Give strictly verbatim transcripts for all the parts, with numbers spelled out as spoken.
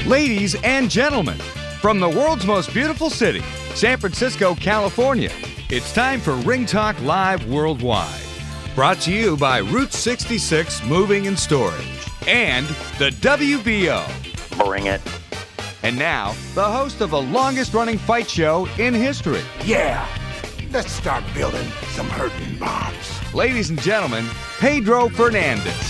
Ladies and gentlemen, from the world's most beautiful city, San Francisco, California, it's time for Ring Talk Live Worldwide. Brought to you by Route sixty-six Moving and Storage and the W B O. Bring it. And now, the host of the longest-running fight show in history. Yeah, let's start building some hurting bombs. Ladies and gentlemen, Pedro Fernandez.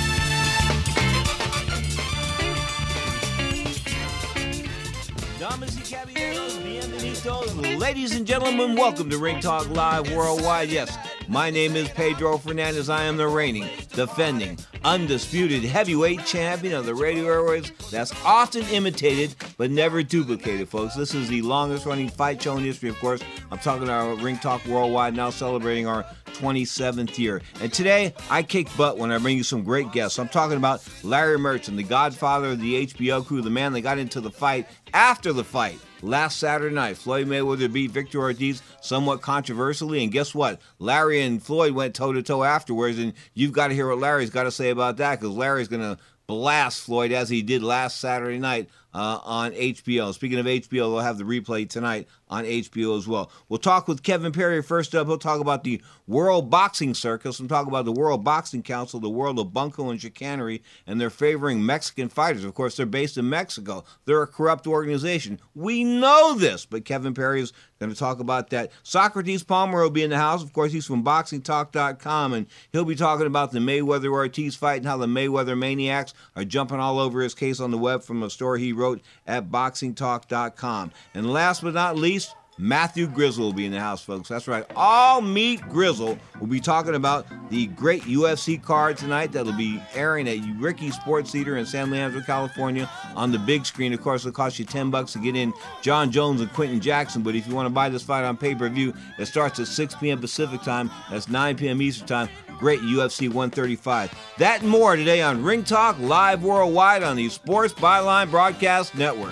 Damas y caballeros, bienvenidos. Ladies and gentlemen, welcome to Ring Talk Live Worldwide. Yes, my name is Pedro Fernandez. I am the reigning, defending, undisputed heavyweight champion of the radio airwaves that's often imitated but never duplicated, folks. This is the longest-running fight show in history, of course. I'm talking about Ring Talk Worldwide, now celebrating our twenty-seventh year. And today, I kick butt when I bring you some great guests. I'm talking about Larry Merchant, the godfather of the H B O crew, the man that got into the fight after the fight. Last Saturday night, Floyd Mayweather beat Victor Ortiz somewhat controversially, and guess what? Larry and Floyd went toe-to-toe afterwards, and you've got to hear what Larry's got to say about that, because Larry's going to blast Floyd as he did last Saturday night uh, on H B O. Speaking of H B O, they'll have the replay tonight on H B O as well. We'll talk with Kevin Perry first up. He'll talk about the World Boxing Circus and talk about the World Boxing Council, the world of bunco and chicanery, and they're favoring Mexican fighters. Of course, they're based in Mexico. They're a corrupt organization. We know this, but Kevin Perry is going to talk about that. Socrates Palmer will be in the house. Of course, he's from boxing talk dot com, and he'll be talking about the Mayweather-Ortiz fight and how the Mayweather maniacs are jumping all over his case on the web from a story he wrote at boxing talk dot com. And last but not least, Matthew Grizzle will be in the house, folks. That's right. All Meet Grizzle. We'll be talking about the great U F C card tonight that'll be airing at Ricky Sports Theater in San Leandro, California on the big screen. Of course, it'll cost you ten bucks to get in John Jones and Quentin Jackson, but if you want to buy this fight on pay-per-view, it starts at six p.m. Pacific time. That's nine p.m. Eastern time. Great U F C one thirty-five. That and more today on Ring Talk Live Worldwide on the Sports Byline Broadcast Network.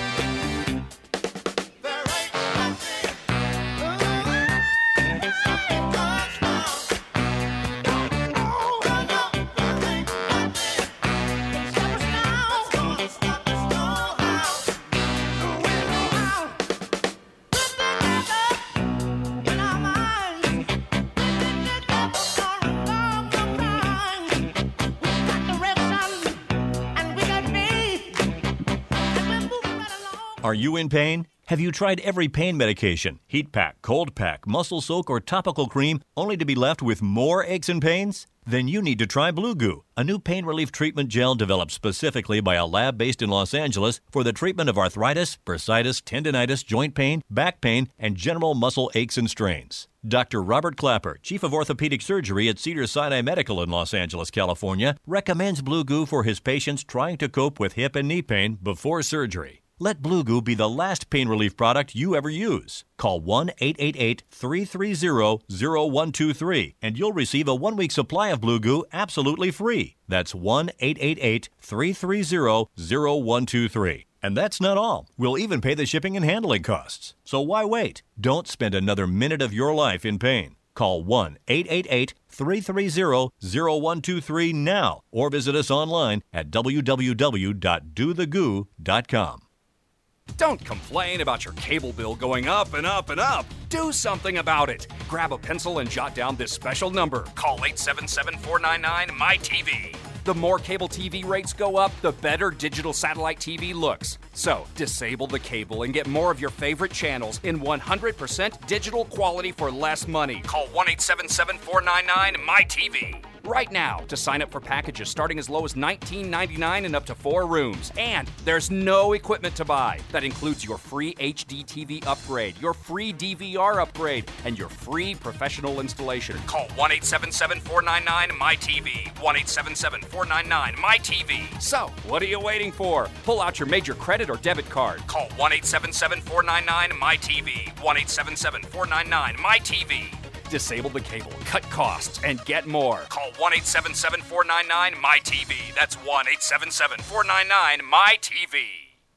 Are you in pain? Have you tried every pain medication, heat pack, cold pack, muscle soak, or topical cream, only to be left with more aches and pains? Then you need to try Blue Goo, a new pain relief treatment gel developed specifically by a lab based in Los Angeles for the treatment of arthritis, bursitis, tendinitis, joint pain, back pain, and general muscle aches and strains. Doctor Robert Clapper, Chief of Orthopedic Surgery at Cedars-Sinai Medical in Los Angeles, California, recommends Blue Goo for his patients trying to cope with hip and knee pain before surgery. Let Blue Goo be the last pain relief product you ever use. Call one eight eight eight, three three zero, zero one two three and you'll receive a one-week supply of Blue Goo absolutely free. That's one eight eight eight, three three zero, zero one two three. And that's not all. We'll even pay the shipping and handling costs. So why wait? Don't spend another minute of your life in pain. Call one eight eight eight, three three zero, zero one two three now or visit us online at w w w dot do the goo dot com. Don't complain about your cable bill going up and up and up. Do something about it. Grab a pencil and jot down this special number. Call eight seven seven, four nine nine, M Y T V. The more cable T V rates go up, the better digital satellite T V looks. So, disable the cable and get more of your favorite channels in one hundred percent digital quality for less money. Call one eight seven seven, four nine nine, M Y T V. Right now to sign up for packages starting as low as nineteen ninety-nine and up to four rooms. And there's no equipment to buy. That includes your free H D T V upgrade, your free D V R upgrade, and your free professional installation. Call one eight seven seven, four nine nine, M Y T V. one eight seven seven, four nine nine, M Y T V. So, what are you waiting for? Pull out your major credit or debit card. Call one eight seven seven, four nine nine, M Y T V. one eight seven seven, four nine nine, M Y T V. Disable the cable, cut costs, and get more. Call one eight seven seven, four nine nine, M Y T V. That's one eight seven seven, four nine nine, M Y T V.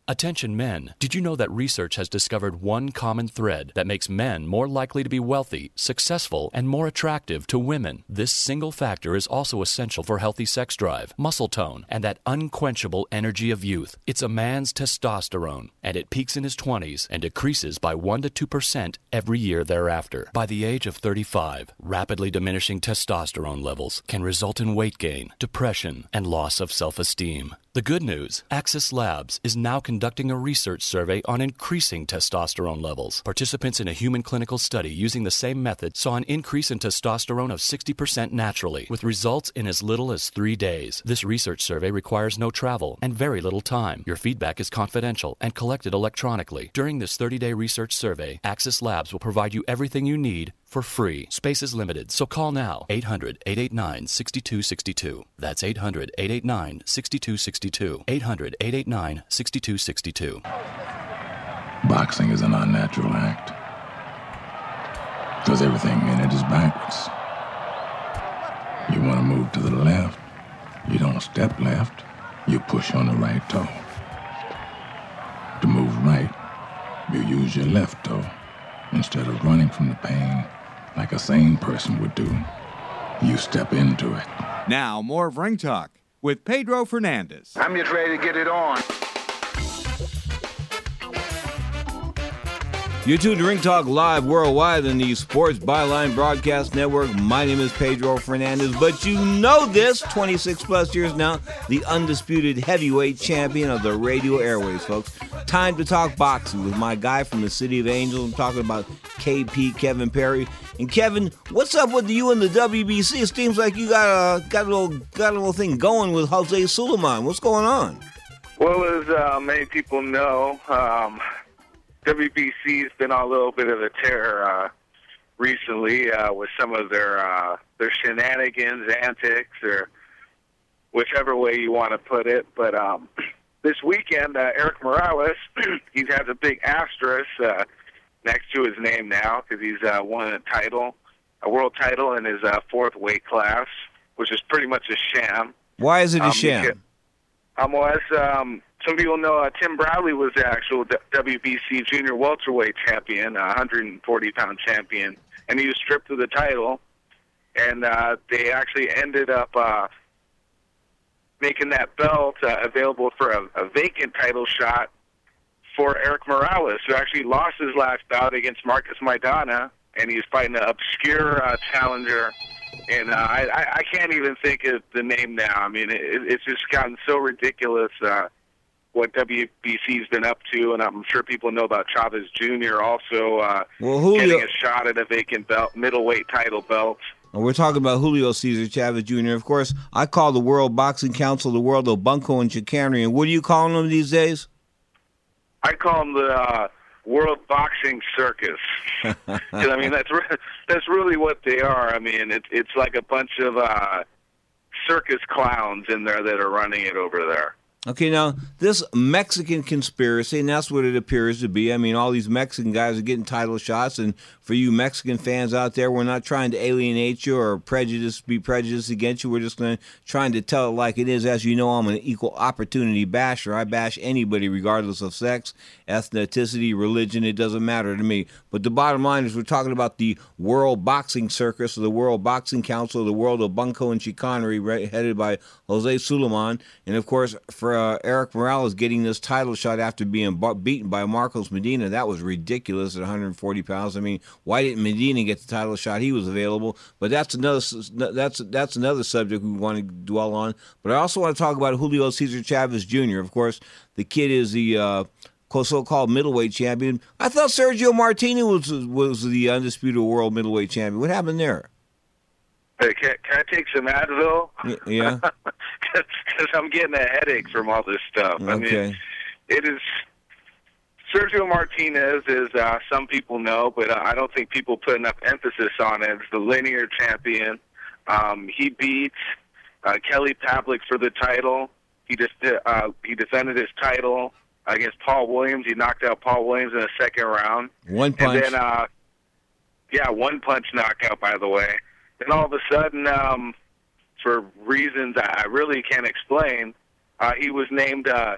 Attention men, did you know that research has discovered one common thread that makes men more likely to be wealthy, successful, and more attractive to women? This single factor is also essential for healthy sex drive, muscle tone, and that unquenchable energy of youth. It's a man's testosterone, and it peaks in his twenties and decreases by one to two percent every year thereafter. By the age of thirty-five, rapidly diminishing testosterone levels can result in weight gain, depression, and loss of self-esteem. The good news, Axis Labs is now conducting a research survey on increasing testosterone levels. Participants in a human clinical study using the same method saw an increase in testosterone of sixty percent naturally, with results in as little as three days. This research survey requires no travel and very little time. Your feedback is confidential and collected electronically. During this thirty-day research survey, Axis Labs will provide you everything you need for free. Space is limited, so call now. eight hundred, eight eight nine, six two six two. That's eight hundred, eight eight nine, six two six two. eight hundred, eight eight nine, six two six two. Boxing is an unnatural act, because everything in it is backwards. You want to move to the left, you don't step left, you push on the right toe. To move right, you use your left toe instead of running from the pain like a sane person would do. You step into it. Now, more of Ring Talk with Pedro Fernandez. I'm just ready to get it on. You're tuned to Ring Talk Live worldwide on the Sports Byline Broadcast Network. My name is Pedro Fernandez, but you know this, twenty-six plus years now, the undisputed heavyweight champion of the radio airways, folks. Time to talk boxing with my guy from the City of Angels. I'm talking about K P, Kevin Perry. And Kevin, what's up with you and the W B C? It seems like you got a got a little got a little thing going with Jose Sulaiman. What's going on? Well, as uh, many people know, um, W B C's been on a little bit of a tear uh, recently uh, with some of their uh, their shenanigans, antics, or whichever way you want to put it. But um, this weekend, uh, Eric Morales, he has a big asterisk uh, next to his name now because he's uh, won a title, a world title in his uh, fourth weight class, which is pretty much a sham. Why is it a um, sham? Because, um, well, as um, some people know, uh, Tim Bradley was the actual W B C junior welterweight champion, a one hundred forty pound champion, and he was stripped of the title. And uh, they actually ended up uh, making that belt uh, available for a, a vacant title shot for Eric Morales, who actually lost his last bout against Marcus Maidana, and he's fighting an obscure uh, challenger. And uh, I, I can't even think of the name now. I mean, it, it's just gotten so ridiculous uh, what W B C's been up to, and I'm sure people know about Chavez Junior also uh, well, Julio, getting a shot at a vacant belt, middleweight title belt. We're talking about Julio Cesar Chavez Junior Of course, I call the World Boxing Council the World of Bunko and Chicanery. And what are you calling them these days? I call them the uh, World Boxing Circus. I mean, that's re- that's really what they are. I mean, it's it's like a bunch of uh, circus clowns in there that are running it over there. Okay, now, this Mexican conspiracy, and that's what it appears to be. I mean, all these Mexican guys are getting title shots, and for you Mexican fans out there, we're not trying to alienate you or prejudice, be prejudiced against you. We're just gonna, trying to tell it like it is. As you know, I'm an equal opportunity basher. I bash anybody regardless of sex, ethnicity, religion. It doesn't matter to me. But the bottom line is we're talking about the World Boxing Circus, or the World Boxing Council, the World of Bunko and Chicanery, headed by Jose Sulaiman. And, of course, for uh, Eric Morales getting this title shot after being b- beaten by Marcos Medina, that was ridiculous at one hundred forty pounds. I mean, why didn't Medina get the title shot? He was available. But that's another that's that's another subject we want to dwell on. But I also want to talk about Julio Cesar Chavez Junior Of course, the kid is the uh, so-called middleweight champion. I thought Sergio Martinez was was the undisputed world middleweight champion. What happened there? Hey, can, can I take some Advil? Yeah. Because I'm getting a headache from all this stuff. Okay. I mean, it is Sergio Martinez is uh, some people know, but uh, I don't think people put enough emphasis on it. It's the linear champion. Um, he beat uh, Kelly Pavlik for the title. He just uh, he defended his title against Paul Williams. He knocked out Paul Williams in the second round. One punch. And then, uh, yeah, one punch knockout, by the way. Then all of a sudden, um, for reasons I really can't explain, uh, he was named uh,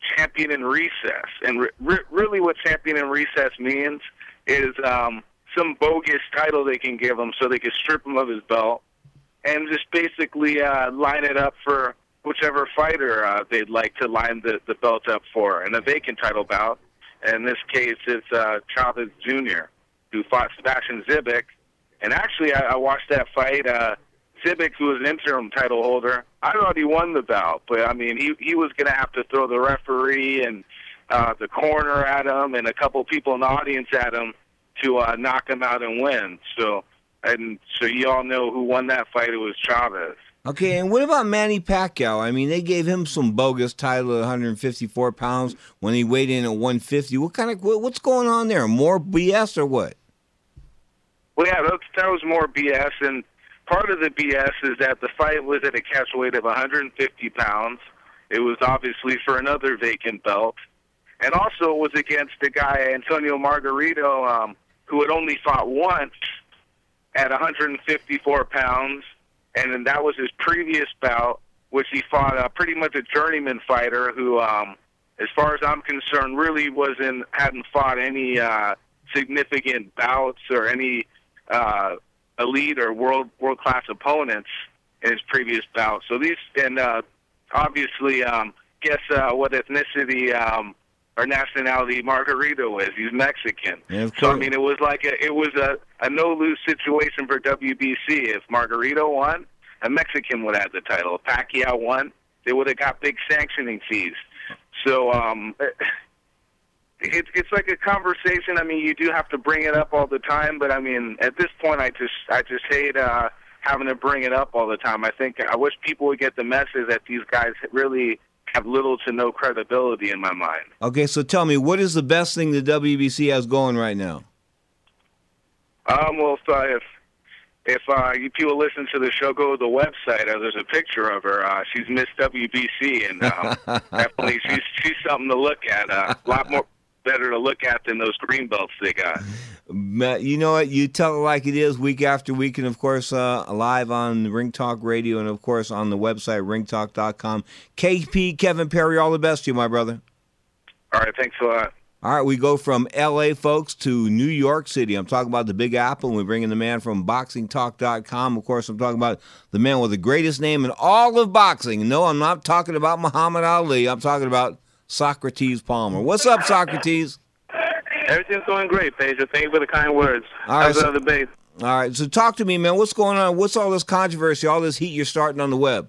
champion in recess. And re- re- really what champion in recess means is um, some bogus title they can give him so they can strip him of his belt and just basically uh, line it up for whichever fighter uh, they'd like to line the, the belt up for in a vacant title bout. In this case, it's uh, Chavez Junior, who fought Sebastian Zibik. And actually, I, I watched that fight. Uh, Zibik, who was an interim title holder, I thought he won the bout. But, I mean, he, he was going to have to throw the referee and uh, the corner at him and a couple people in the audience at him to uh, knock him out and win. So, and so you all know who won that fight. It was Chavez. Okay, and what about Manny Pacquiao? I mean, they gave him some bogus title at one hundred fifty-four pounds when he weighed in at one fifty. What kind of what, what's going on there? More B S or what? Well, yeah, that, that was more B S, and part of the B S is that the fight was at a catch weight of one hundred fifty pounds. It was obviously for another vacant belt, and also it was against the guy Antonio Margarito, um, who had only fought once at one hundred fifty-four pounds. And then that was his previous bout, which he fought uh, pretty much a journeyman fighter who, um, as far as I'm concerned, really wasn't hadn't fought any uh, significant bouts or any uh, elite or world world class opponents in his previous bout. So these and uh, obviously, um, guess uh, what ethnicity um, or nationality Margarito is? He's Mexican. Yeah, so I mean, it was like a, it was a, a no lose situation for W B C. If Margarito won, a Mexican would have the title. If Pacquiao won, they would have got big sanctioning fees. So um, it, it's like a conversation. I mean, you do have to bring it up all the time, but I mean, at this point, I just I just hate uh, having to bring it up all the time. I think I wish people would get the message that these guys really have little to no credibility in my mind. Okay, so tell me, what is the best thing the W B C has going right now? Um, well, if uh, if, if uh, you people listen to the show, go to the website. Uh, there's a picture of her. Uh, she's Miss W B C, and uh, definitely she's she's something to look at. Uh, a lot more better to look at than those green belts they got. You know what? You tell it like it is week after week, and of course, uh, live on Ring Talk Radio, and of course on the website ring talk dot com. K P Kevin Perry, all the best to you, my brother. All right, thanks a lot. All right, we go from L A, folks, to New York City. I'm talking about the Big Apple, and we bring in the man from boxing talk dot com. Of course, I'm talking about the man with the greatest name in all of boxing. No, I'm not talking about Muhammad Ali. I'm talking about Socrates Palmer. What's up, Socrates? Everything's going great, Pedro. Thank you for the kind words. All right, How's so, the debate? All right, so talk to me, man. What's going on? What's all this controversy, all this heat you're starting on the web?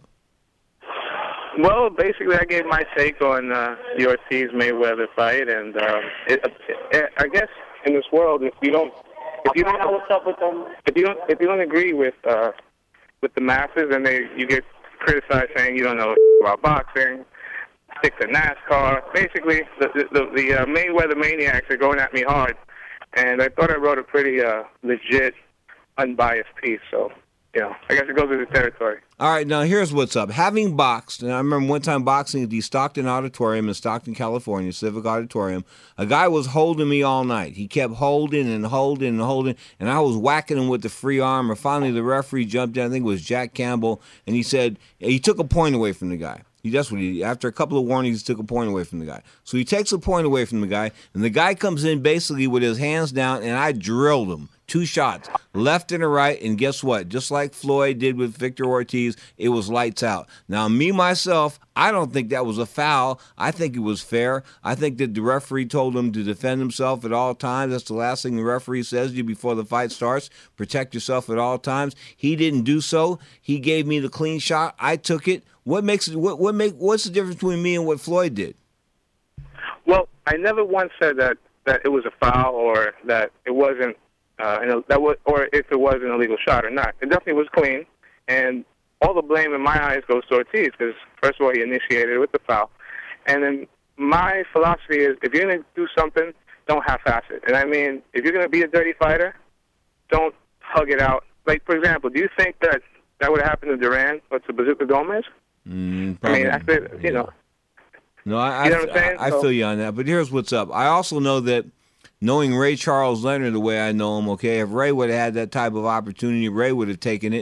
Well, basically, I gave my take on uh, the Ortiz-Mayweather fight, and uh, it, it, I guess in this world, if you don't, if you don't know what's up with them, if you don't, if you don't agree with uh, with the masses, and they you get criticized saying you don't know about boxing, stick to NASCAR. Basically, the the, the uh, Mayweather maniacs are going at me hard, and I thought I wrote a pretty uh, legit, unbiased piece. So, you know, I guess it goes with the territory. All right, now here's what's up. Having boxed, and I remember one time boxing at the Stockton Auditorium in Stockton, California, Civic Auditorium, a guy was holding me all night. He kept holding and holding and holding, and I was whacking him with the free arm, and finally the referee jumped in, I think it was Jack Campbell, and he said, he took a point away from the guy. He, that's what he, after a couple of warnings, he took a point away from the guy. So he takes a point away from the guy, and the guy comes in basically with his hands down, and I drilled him. Two shots, left and a right, and guess what? Just like Floyd did with Victor Ortiz, it was lights out. Now, me, myself, I don't think that was a foul. I think it was fair. I think that the referee told him to defend himself at all times. That's the last thing the referee says to you before the fight starts. Protect yourself at all times. He didn't do so. He gave me the clean shot. I took it. What makes it? What, what make? What's the difference between me and what Floyd did? Well, I never once said that, that it was a foul or that it wasn't. Uh, and that was, or if it was an illegal shot or not. It definitely was clean, and all the blame in my eyes goes to Ortiz because, first of all, he initiated it with the foul. And then my philosophy is if you're going to do something, don't half-ass it. And I mean, if you're going to be a dirty fighter, don't hug it out. Like, for example, do you think that that would have happened to Duran or to Bazooka Gomez? Mm, I mean, after, you know. No, I, you know what I'm saying? I, I so, feel you on that. But here's what's up. I also know that knowing Ray Charles Leonard the way I know him, okay, if Ray would have had that type of opportunity, Ray would have taken it.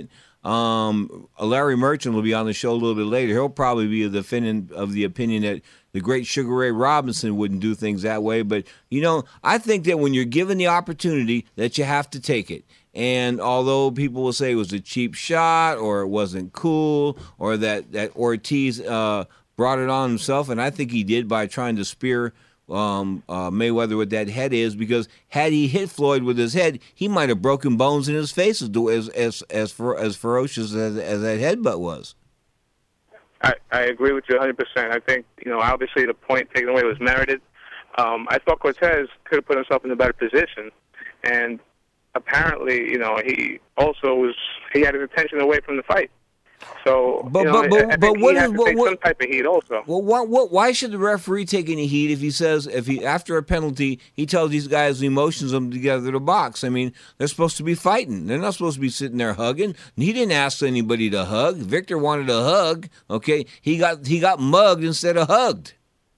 Um, Larry Merchant will be on the show a little bit later. He'll probably be of the opinion, of the opinion that the great Sugar Ray Robinson wouldn't do things that way. But, you know, I think that when you're given the opportunity that you have to take it. And although people will say it was a cheap shot or it wasn't cool or that, that Ortiz uh, brought it on himself, and I think he did by trying to spear um, uh, Mayweather with that head is, because had he hit Floyd with his head, he might have broken bones in his face as as as as, fer- as ferocious as, as that headbutt was. I, I agree with you one hundred percent. I think, you know, obviously the point taken away was merited. Um, I thought Cortez could have put himself in a better position, and apparently, you know, he also was, he had his attention away from the fight. So, but, you know, but, but, I think but what he is has to what, take what, some type of heat also. Well, what, what, why should the referee take any heat if he says, if he after a penalty, he tells these guys the emotions of them together to box? I mean, they're supposed to be fighting. They're not supposed to be sitting there hugging. He didn't ask anybody to hug. Victor wanted a hug. Okay, he got he got mugged instead of hugged.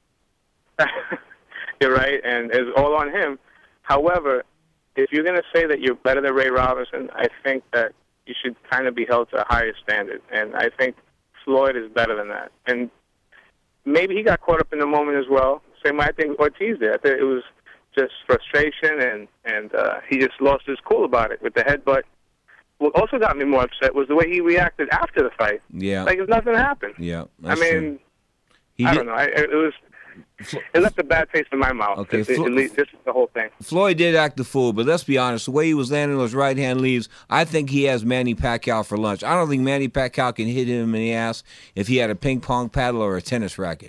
You're right, and it's all on him. However, if you're going to say that you're better than Ray Robinson, I think that you should kind of be held to a higher standard. And I think Floyd is better than that. And maybe he got caught up in the moment as well. Same way I think Ortiz did. I think it was just frustration, and, and uh, he just lost his cool about it with the headbutt. What also got me more upset was the way he reacted after the fight. Yeah. Like if nothing happened. Yeah, I mean, he I did, don't know. I, it was... It left a bad taste in my mouth. Okay, it, it, Flo- it, it, this is the whole thing. Floyd did act the fool, but let's be honest. The way he was landing those right-hand leads, I think he has Manny Pacquiao for lunch. I don't think Manny Pacquiao can hit him in the ass if he had a ping-pong paddle or a tennis racket.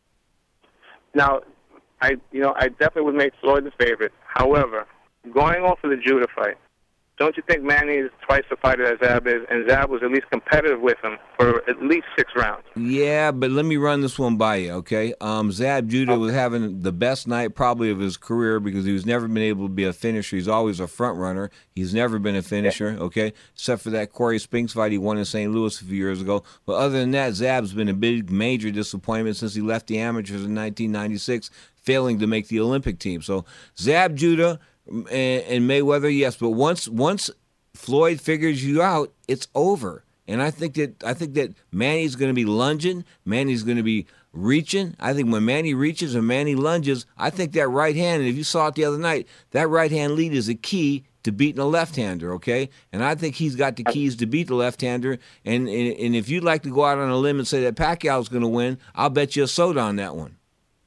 Now, I you know I definitely would make Floyd the favorite. However, going off of the Judah fight, don't you think Manny is twice the fighter that Zab is, and Zab was at least competitive with him for at least six rounds? Yeah, but let me run this one by you, okay? Um, Zab Judah was having the best night probably of his career because he's never been able to be a finisher. He's always a front runner. He's never been a finisher, okay? Except for that Corey Spinks fight he won in Saint Louis a few years ago. But other than that, Zab's been a big, major disappointment since he left the amateurs in nineteen ninety-six, failing to make the Olympic team. So Zab Judah and, and Mayweather, yes, but once once Floyd figures you out, it's over. And I think that I think that Manny's going to be lunging, Manny's going to be reaching. I think when Manny reaches and Manny lunges, I think that right hand, and if you saw it the other night, that right hand lead is a key to beating a left-hander, okay? And I think he's got the keys to beat the left-hander. And and, and if you'd like to go out on a limb and say that Pacquiao's going to win, I'll bet you a soda on that one.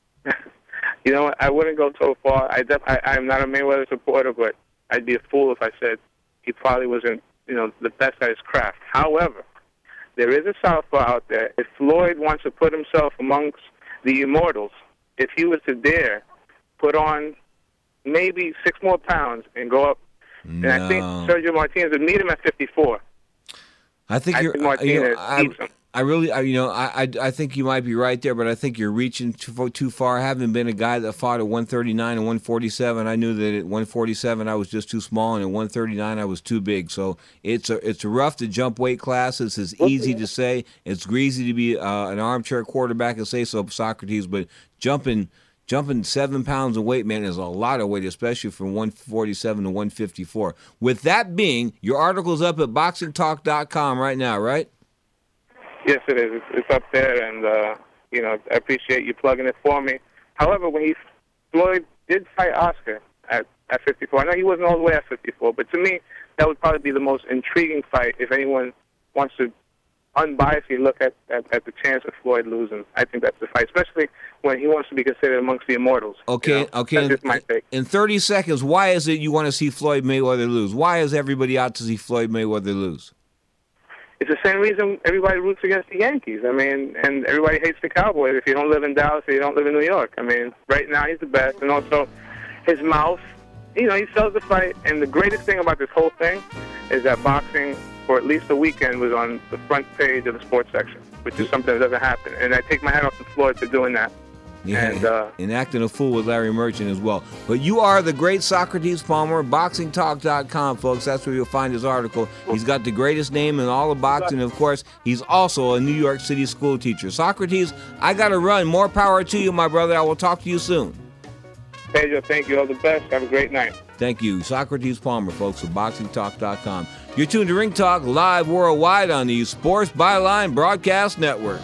You know what? I wouldn't go so far. I, def- I I'm not a Mayweather supporter, but I'd be a fool if I said he probably wasn't, you know, the best at his craft. However, there is a southpaw out there. If Floyd wants to put himself amongst the immortals, if he was to dare put on maybe six more pounds and go up, no. and I think Sergio Martinez would meet him at fifty-four. I think I you're. think Martinez you know, I, beats him. I really, I, you know, I, I, I think you might be right there, but I think you're reaching too, too far. I haven't been a guy that fought at one thirty-nine and one forty-seven. I knew that at one forty-seven I was just too small, and at one thirty-nine I was too big. So it's a, it's rough to jump weight classes. It's easy to say. It's greasy to be uh, an armchair quarterback and say so, Socrates. But jumping, jumping seven pounds of weight, man, is a lot of weight, especially from one forty-seven to one fifty-four. With that being, your article's up at boxing talk dot com right now, right? Yes, it is. It's, it's up there, and, uh, you know, I appreciate you plugging it for me. However, when he, Floyd did fight Oscar at, at fifty-four, I know he wasn't all the way at fifty-four, but to me, that would probably be the most intriguing fight if anyone wants to unbiasedly look at, at, at the chance of Floyd losing. I think that's the fight, especially when he wants to be considered amongst the immortals. Okay, you know? okay. That's In, just my take. in thirty seconds, why is it you want to see Floyd Mayweather lose? Why is everybody out to see Floyd Mayweather lose? It's the same reason everybody roots against the Yankees. I mean, and everybody hates the Cowboys if you don't live in Dallas or you don't live in New York. I mean, right now he's the best. And also, his mouth, you know, he sells the fight. And the greatest thing about this whole thing is that boxing, for at least a weekend, was on the front page of the sports section, which is something that doesn't happen. And I take my hat off to Floyd for doing that. Yeah, and, uh, and acting a fool with Larry Merchant as well. But you are the great Socrates Palmer, boxing talk dot com, folks. That's where you'll find his article. He's got the greatest name in all of boxing. Of course, he's also a New York City school teacher. Socrates, I got to run. More power to you, my brother. I will talk to you soon. Pedro, thank you. All the best. Have a great night. Thank you. Socrates Palmer, folks, of boxing talk dot com. You're tuned to Ring Talk Live Worldwide on the Sports Byline Broadcast Network.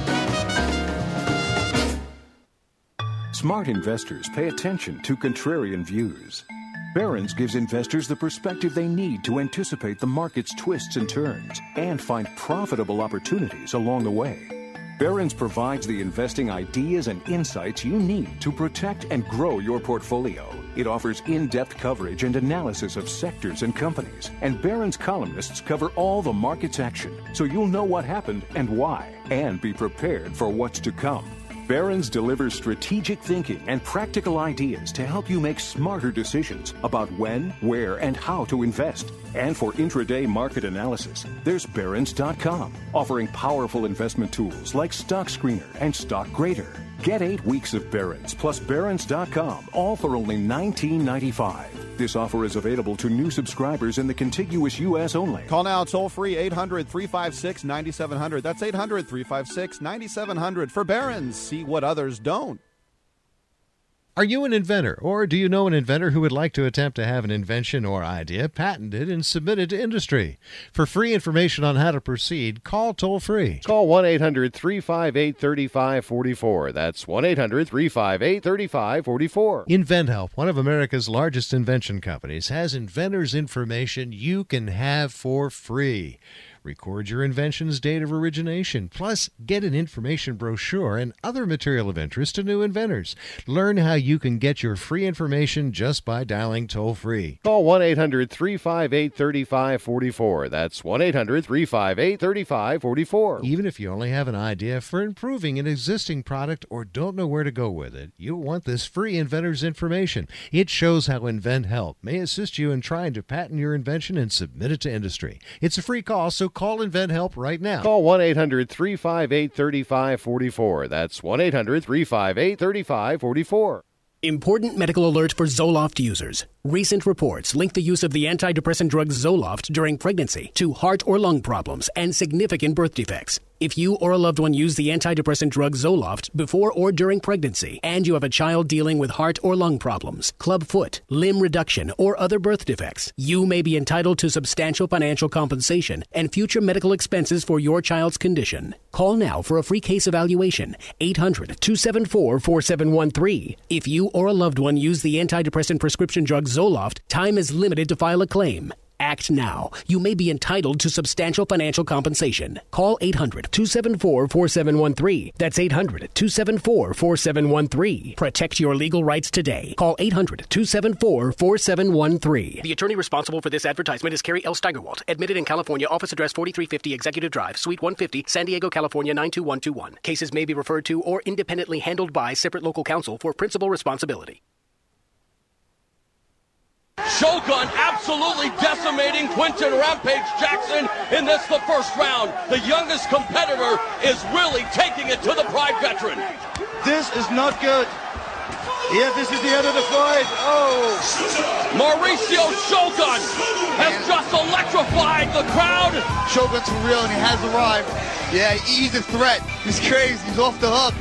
Smart investors pay attention to contrarian views. Barron's gives investors the perspective they need to anticipate the market's twists and turns and find profitable opportunities along the way. Barron's provides the investing ideas and insights you need to protect and grow your portfolio. It offers in-depth coverage and analysis of sectors and companies. And Barron's columnists cover all the market's action, so you'll know what happened and why, and be prepared for what's to come. Barron's delivers strategic thinking and practical ideas to help you make smarter decisions about when, where, and how to invest. And for intraday market analysis, there's Barron's dot com, offering powerful investment tools like Stock Screener and Stock Grader. Get eight weeks of Barron's plus Barron's dot com, all for only nineteen ninety-five. This offer is available to new subscribers in the contiguous U S only. Call now toll-free eight hundred, three five six, nine seven zero zero. That's eight hundred, three five six, nine seven zero zero. For Barron's, see what others don't. Are you an inventor, or do you know an inventor who would like to attempt to have an invention or idea patented and submitted to industry? For free information on how to proceed, call toll-free. Call one eight hundred, three five eight, three five four four. That's one eight hundred, three five eight, three five four four. InventHelp, one of America's largest invention companies, has inventors' information you can have for free. Record your invention's date of origination, plus get an information brochure and other material of interest to new inventors. Learn how you can get your free information just by dialing toll-free. Call one eight hundred, three five eight, three five four four. That's one eight hundred, three five eight, three five four four. Even if you only have an idea for improving an existing product or don't know where to go with it, you'll want this free inventor's information. It shows how InventHelp may assist you in trying to patent your invention and submit it to industry. It's a free call, so call InventHelp right now. Call one eight hundred, three five eight, three five four four. That's one eight hundred, three five eight, three five four four. Important medical alert for Zoloft users. Recent reports link the use of the antidepressant drug Zoloft during pregnancy to heart or lung problems and significant birth defects. If you or a loved one use the antidepressant drug Zoloft before or during pregnancy and you have a child dealing with heart or lung problems, club foot, limb reduction, or other birth defects, you may be entitled to substantial financial compensation and future medical expenses for your child's condition. Call now for a free case evaluation, eight hundred, two seven four, four seven one three. If you or a loved one use the antidepressant prescription drug Zoloft, time is limited to file a claim. Act now. You may be entitled to substantial financial compensation. Call eight hundred, two seven four, four seven one three. That's eight hundred, two seven four, four seven one three. Protect your legal rights today. Call eight hundred, two seven four, four seven one three. The attorney responsible for this advertisement is Carrie L. Steigerwalt, admitted in California, office address forty-three fifty Executive Drive, Suite one fifty, San Diego, California nine two one two one. Cases may be referred to or independently handled by separate local counsel for principal responsibility. Shogun absolutely decimating Quinton Rampage Jackson in this, the first round. The youngest competitor is really taking it to the Pride veteran. This is not good. Yeah, this is the end of the fight. Oh. Mauricio Shogun has just electrified the crowd. Shogun's for real and he has arrived. Yeah, he's a threat. He's crazy. He's off the hook.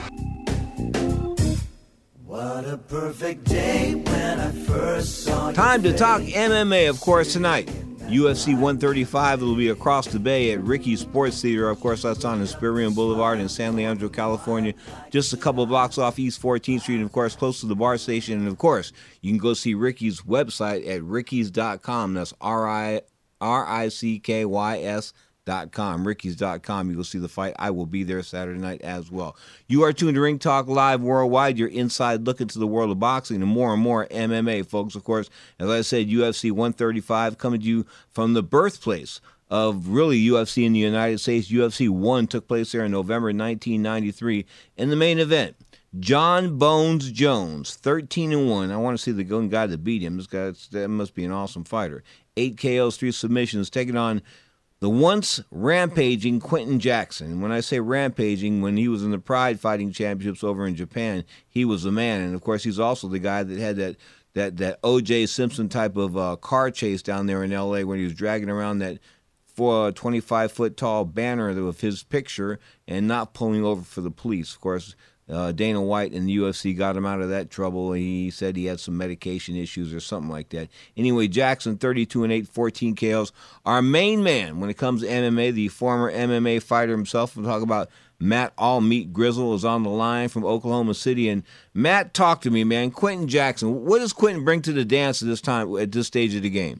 What a perfect day when I first saw you. Time to talk M M A, of course, tonight. U F C one thirty-five will be across the bay at Ricky's Sports Theater. Of course, that's on Hesperian Boulevard in San Leandro, California. Just a couple blocks off East fourteenth Street, and, of course, close to the bar station. And, of course, you can go see Ricky's website at rickys dot com. That's R I R I C K Y S Dot com, rickys dot com. You will see the fight. I will be there Saturday night as well. You are tuned to Ring Talk Live Worldwide, your inside look into the world of boxing and more and more M M A, folks. Of course, as I said, U F C one thirty-five coming to you from the birthplace of really U F C in the United States. U F C one took place there in November nineteen ninety-three. In the main event, John Bones Jones, thirteen and one. I want to see the golden guy that beat him. This guy, that must be an awesome fighter. Eight K Os, three submissions, taking on the once rampaging Quinton Jackson. When I say rampaging, when he was in the Pride Fighting Championships over in Japan, he was the man. And, of course, he's also the guy that had that that, that O J Simpson type of uh, car chase down there in L A when he was dragging around that for a twenty-five foot tall banner of his picture and not pulling over for the police. Of course, uh, Dana White and the U F C got him out of that trouble. He said he had some medication issues or something like that. Anyway, Jackson, thirty-two and eight, fourteen K Os. Our main man when it comes to M M A, the former M M A fighter himself, we'll talk about Matt All Meat Grizzle is on the line from Oklahoma City. And Matt, talk to me, man. Quentin Jackson, what does Quentin bring to the dance at this time, at this stage of the game?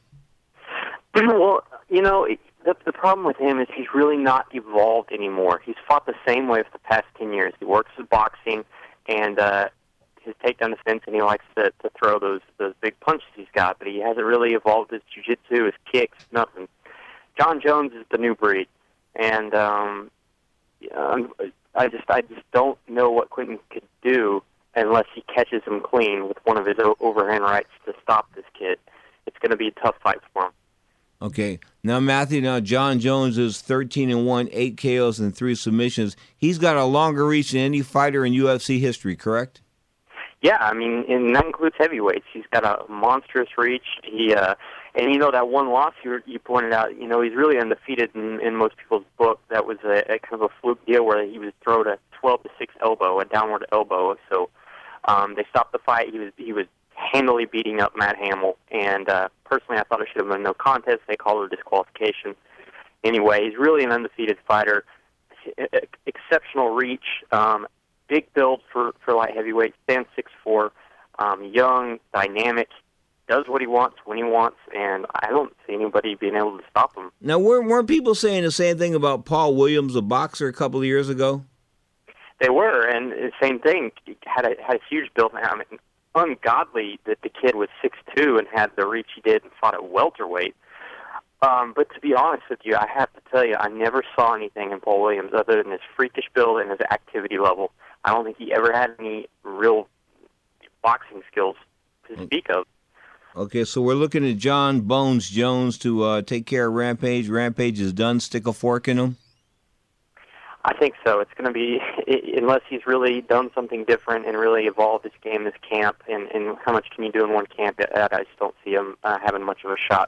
Well, you know, the, the problem with him is he's really not evolved anymore. He's fought the same way for the past ten years. He works his boxing and uh, his takedown defense, and he likes to, to throw those, those big punches he's got, but he hasn't really evolved his jiu-jitsu, his kicks, nothing. John Jones is the new breed, and um, Um, I just I just don't know what Quentin could do unless he catches him clean with one of his o- overhand rights to stop this kid. It's going to be a tough fight for him. Okay. Now, Matthew, now John Jones is thirteen and one, eight K Os and three submissions. He's got a longer reach than any fighter in U F C history, correct? Yeah, I mean, and that includes heavyweights. He's got a monstrous reach. He uh, and you know that one loss you you pointed out. You know he's really undefeated in, in most people's book. That was a, a kind of a fluke deal where he was thrown a twelve to six elbow, a downward elbow. So um, they stopped the fight. He was he was handily beating up Matt Hamill. And uh, personally, I thought it should have been no contest. They called it a disqualification. Anyway, he's really an undefeated fighter. Exceptional reach. Um, Big build for, for light heavyweight, stands six foot four, um, young, dynamic, does what he wants when he wants, and I don't see anybody being able to stop him. Now, weren't, weren't people saying the same thing about Paul Williams, a boxer, a couple of years ago? They were, and the same thing. He had a, had a huge build. I mean, ungodly that the kid was six two and had the reach he did and fought at welterweight. Um, but to be honest with you, I have to tell you, I never saw anything in Paul Williams other than his freakish build and his activity level. I don't think he ever had any real boxing skills to speak of. Okay, so we're looking at John Bones Jones to uh, take care of Rampage. Rampage is done. Stick a fork in him? I think so. It's going to be, unless he's really done something different and really evolved his game this camp, and, and how much can you do in one camp, I just don't see him uh, having much of a shot.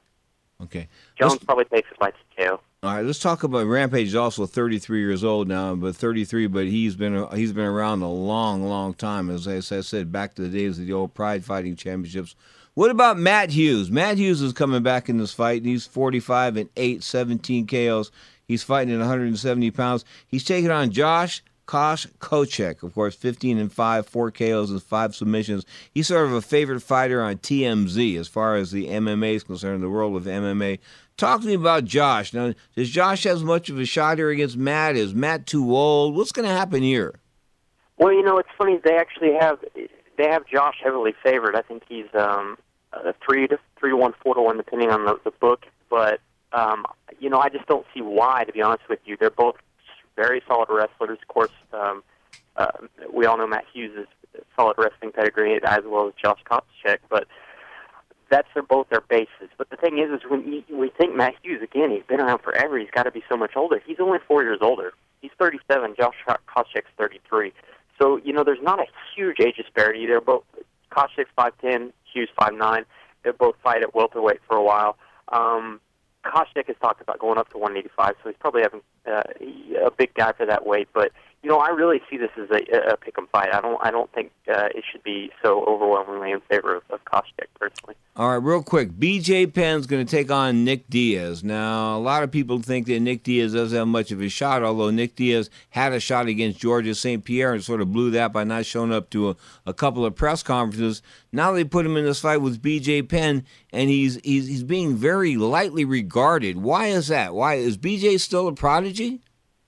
Okay. Jones Let's, probably takes it by T K O. All right, let's talk about Rampage. Is also thirty-three years old now, but thirty-three. But he's been he's been around a long, long time. As I said, back to the days of the old Pride Fighting Championships. What about Matt Hughes? Matt Hughes is coming back in this fight. And he's forty-five and eight, seventeen K Os. He's fighting at one hundred seventy pounds. He's taking on Josh Kosh Kochek, of course, fifteen and five, four K Os and five submissions. He's sort of a favorite fighter on T M Z as far as the M M A is concerned, the world of M M A. Talk to me about Josh. Now, does Josh have much of a shot here against Matt? Is Matt too old? What's going to happen here? Well, you know, it's funny. They actually have they have Josh heavily favored. I think he's um, a three to three to one, four to one, depending on the, the book. But um, you know, I just don't see why. To be honest with you, they're both very solid wrestlers. Of course, um, uh, we all know Matt Hughes' solid wrestling pedigree as well as Josh Koscheck, but that's their, both their bases. But the thing is, is when you, we think Matt Hughes, again, he's been around forever. He's got to be so much older. He's only four years older. He's thirty-seven. Josh Koscheck's thirty-three. So, you know, there's not a huge age disparity. They're both, Koscheck's five ten, Hughes five nine. They both fight at welterweight for a while. Um, Koscheck has talked about going up to one eighty-five, so he's probably having uh, a big guy for that weight. But you know, I really see this as a, a pick 'em fight. I don't, I don't think uh, it should be so overwhelmingly in favor of, of Koscheck personally. All right, real quick, B J Penn's going to take on Nick Diaz. Now, a lot of people think that Nick Diaz doesn't have much of a shot, although Nick Diaz had a shot against Georges Saint Pierre and sort of blew that by not showing up to a, a couple of press conferences. Now they put him in this fight with B J Penn, and he's he's he's being very lightly regarded. Why is that? Why is B J still a prodigy?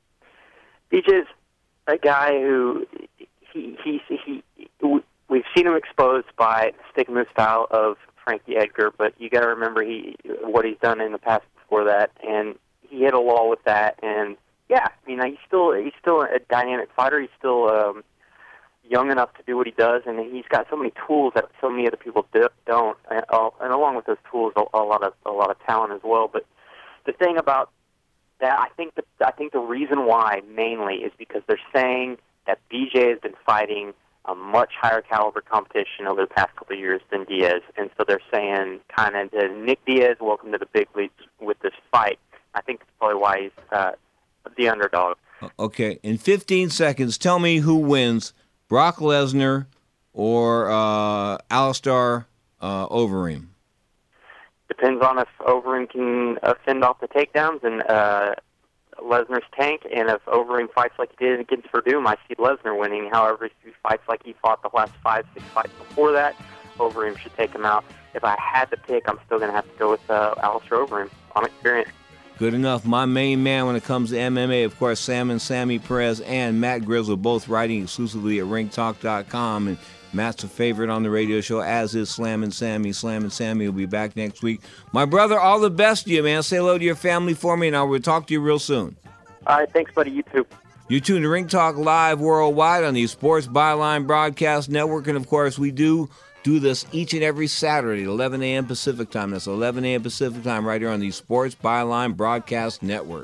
B J's a guy who he he he. We've seen him exposed by the stick move style of Frankie Edgar, but you got to remember he what he's done in the past before that, and he hit a wall with that. And yeah, I mean, he's still he's still a dynamic fighter. He's still um, young enough to do what he does, and he's got so many tools that so many other people do, don't. And, uh, and along with those tools, a, a lot of a lot of talent as well. But the thing about that, I think the I think the reason why mainly is because they're saying that B J has been fighting a much higher caliber competition over the past couple of years than Diaz, and so they're saying kind of to Nick Diaz, welcome to the big leagues with this fight. I think that's probably why he's uh, the underdog. Okay, in fifteen seconds, tell me who wins, Brock Lesnar or uh, Alistair uh, Overeem. Depends on if Overeem can uh, fend off the takedowns and uh, Lesnar's tank, and if Overeem fights like he did against Verdum, I see Lesnar winning. However, if he fights like he fought the last five, six fights before that, Overeem should take him out. If I had to pick, I'm still going to have to go with uh, Alistair Overeem on experience. Good enough. My main man when it comes to M M A, of course, Salmon Sammy Perez and Matt Grizzle, both writing exclusively at ring talk dot com. And Matt's a favorite on the radio show, as is Slammin' Sammy. Slammin' Sammy will be back next week. My brother, all the best to you, man. Say hello to your family for me, and I will talk to you real soon. All right, thanks, buddy. You too. You tune to Ring Talk Live worldwide on the Sports Byline Broadcast Network. And, of course, we do do this each and every Saturday at eleven a.m. Pacific Time. That's eleven a.m. Pacific Time right here on the Sports Byline Broadcast Network.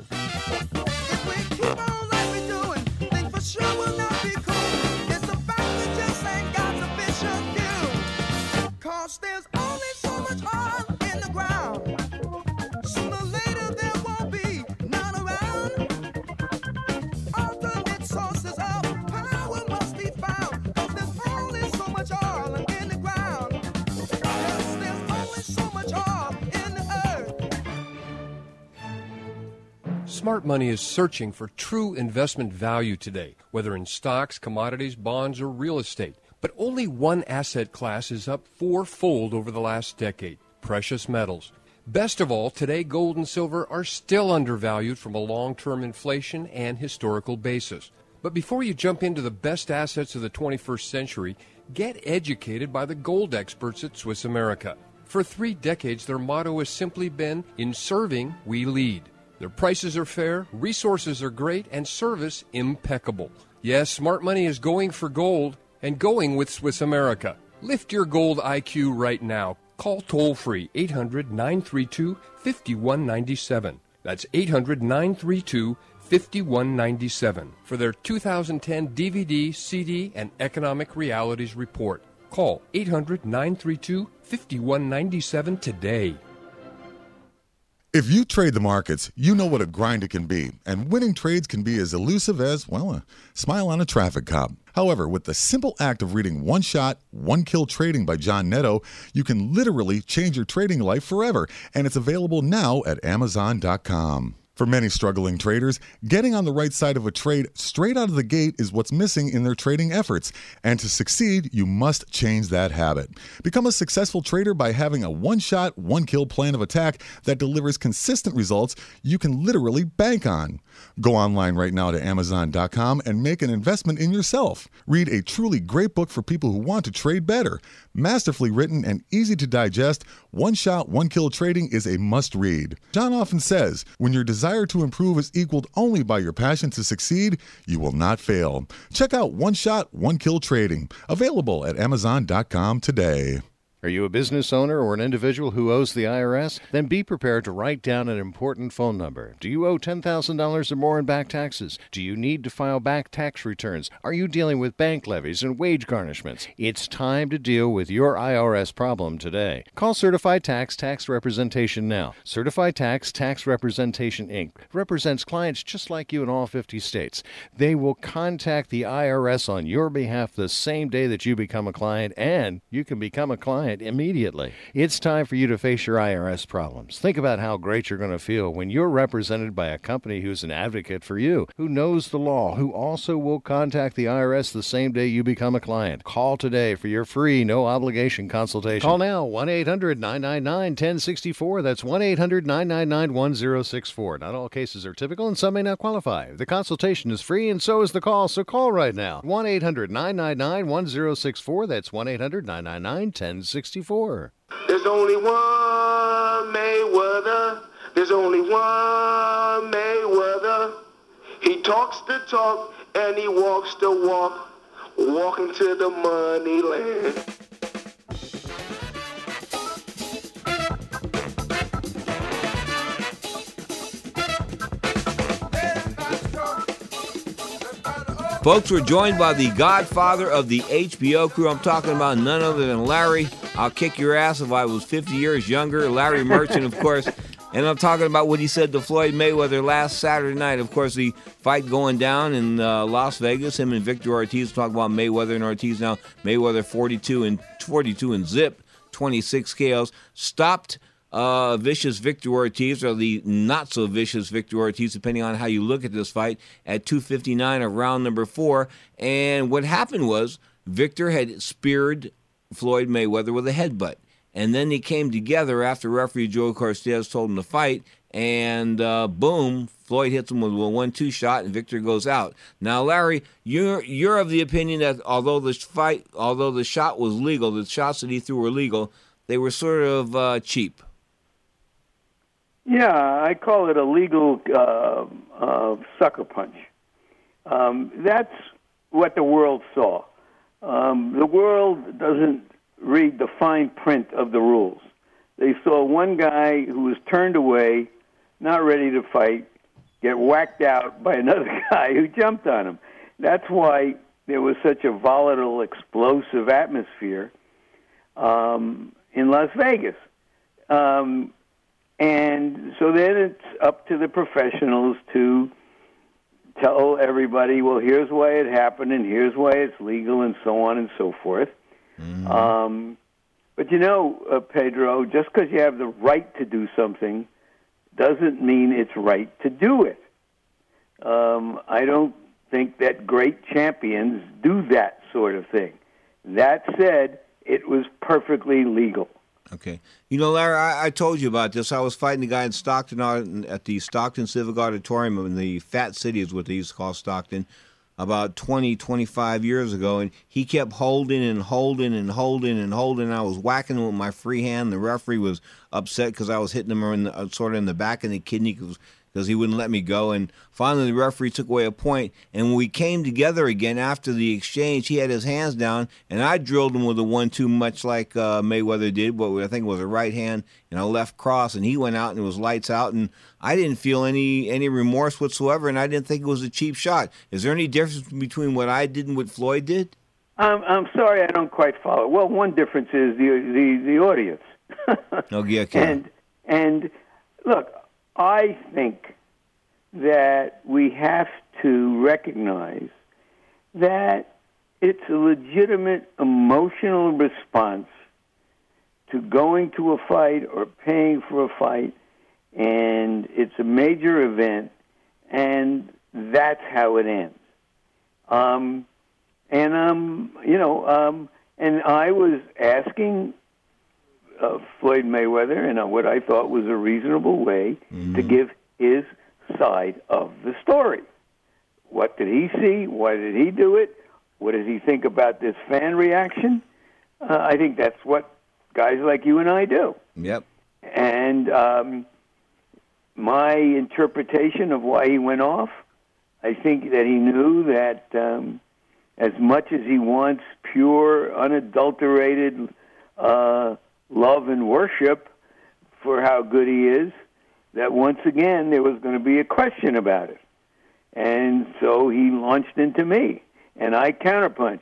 There's only so much oil in the ground. Sooner or later there won't be none around. Alternate sources of power must be found. Cause there's only so much oil in the ground. Yes, there's only so much oil in the earth. Smart money is searching for true investment value today, whether in stocks, commodities, bonds, or real estate. But only one asset class is up fourfold over the last decade: precious metals. Best of all, today gold and silver are still undervalued from a long-term inflation and historical basis. But before you jump into the best assets of the twenty-first century, get educated by the gold experts at Swiss America. For three decades, their motto has simply been, "In serving, we lead." Their prices are fair, resources are great, and service impeccable. Yes, smart money is going for gold, and going with Swiss America. Lift your gold I Q right now. Call toll-free eight hundred, nine three two, five one nine seven. That's eight hundred, nine three two, five one nine seven for their two thousand ten D V D, C D, and Economic Realities Report. Call eight hundred, nine three two, five one nine seven today. If you trade the markets, you know what a grind it can be, and winning trades can be as elusive as, well, a smile on a traffic cop. However, with the simple act of reading One Shot, One Kill Trading by John Netto, you can literally change your trading life forever, and it's available now at amazon dot com. For many struggling traders, getting on the right side of a trade straight out of the gate is what's missing in their trading efforts. And to succeed, you must change that habit. Become a successful trader by having a one-shot, one-kill plan of attack that delivers consistent results you can literally bank on. Go online right now to amazon dot com and make an investment in yourself. Read a truly great book for people who want to trade better. Masterfully written and easy to digest, One-Shot, One-Kill Trading is a must-read. John often says, when your desire to improve is equaled only by your passion to succeed, you will not fail. Check out One-Shot, One-Kill Trading, available at amazon dot com today. Are you a business owner or an individual who owes the I R S? Then be prepared to write down an important phone number. Do you owe ten thousand dollars or more in back taxes? Do you need to file back tax returns? Are you dealing with bank levies and wage garnishments? It's time to deal with your I R S problem today. Call Certified Tax Tax Representation now. Certified Tax Tax Representation, Incorporated represents clients just like you in all fifty states. They will contact the I R S on your behalf the same day that you become a client, and you can become a client immediately. It's time for you to face your I R S problems. Think about how great you're going to feel when you're represented by a company who's an advocate for you, who knows the law, who also will contact the I R S the same day you become a client. Call today for your free, no-obligation consultation. Call now, one eight hundred, nine nine nine, one zero six four. That's one eight hundred, nine nine nine, one zero six four. Not all cases are typical, and some may not qualify. The consultation is free, and so is the call, so call right now. one eight hundred, nine nine nine, one zero six four. That's one eight hundred, nine nine nine, one zero six four. There's only one Mayweather. There's only one Mayweather. He talks the talk and he walks the walk, walking to the money land. Folks, we're joined by the godfather of the H B O crew. I'm talking about none other than Larry. I'll kick your ass if I was fifty years younger. Larry Merchant, of course. And I'm talking about what he said to Floyd Mayweather last Saturday night. Of course, the fight going down in uh, Las Vegas, him and Victor Ortiz. Talk about Mayweather and Ortiz now. Mayweather forty-two and forty-two and zip, twenty-six K Os. Stopped uh, vicious Victor Ortiz, or the not-so-vicious Victor Ortiz, depending on how you look at this fight, at two fifty-nine of round number four. And what happened was Victor had speared Floyd Mayweather with a headbutt. And then they came together after referee Joe Cortez told him to fight, and uh, boom, Floyd hits him with a one two shot, and Victor goes out. Now, Larry, you're you're of the opinion that although the fight, although the shot was legal, the shots that he threw were legal, they were sort of uh, cheap. Yeah, I call it a legal uh, uh, sucker punch. Um, that's what the world saw. Um, the world doesn't read the fine print of the rules. They saw one guy who was turned away, not ready to fight, get whacked out by another guy who jumped on him. That's why there was such a volatile, explosive atmosphere um, in Las Vegas. Um, and so then it's up to the professionals to tell everybody, well, here's why it happened, and here's why it's legal, and so on and so forth. Mm-hmm. Um, but you know, uh, Pedro, just because you have the right to do something doesn't mean it's right to do it. Um, I don't think that great champions do that sort of thing. That said, it was perfectly legal. Okay. You know, Larry, I, I told you about this. I was fighting a guy in Stockton at the Stockton Civic Auditorium in the Fat City is what they used to call Stockton, about twenty, twenty-five years ago, and he kept holding and holding and holding and holding. I was whacking him with my free hand. The referee was upset because I was hitting him in the, uh, sort of in the back of the kidney because he wouldn't let me go. And finally, the referee took away a point. And when we came together again after the exchange, he had his hands down, and I drilled him with a one two, much like uh, Mayweather did, but I think it was a right hand and a left cross, and he went out and it was lights out, and I didn't feel any any remorse whatsoever, and I didn't think it was a cheap shot. Is there any difference between what I did and what Floyd did? I'm I'm sorry, I don't quite follow. Well, one difference is the the, the audience. Oh, yeah, okay. And and look, I think that we have to recognize that it's a legitimate emotional response to going to a fight or paying for a fight, and it's a major event, and that's how it ends. Um, and, um, you know, um, and I was asking uh, Floyd Mayweather in a, what I thought was a reasonable way mm-hmm. to give his side of the story. What did he see? Why did he do it? What does he think about this fan reaction? Uh, I think that's what guys like you and I do. Yep. And um, my interpretation of why he went off, I think that he knew that um, as much as he wants pure, unadulterated uh, love and worship for how good he is, that once again there was going to be a question about it. And so he launched into me, and I counterpunched.